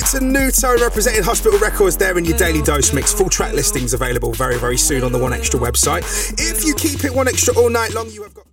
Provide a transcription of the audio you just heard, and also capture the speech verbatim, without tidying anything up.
to New Tone representing Hospital Records there in your Daily Dose mix. Full track listings available very, very soon on the One Extra website. If you keep it One Extra all night long, you have got...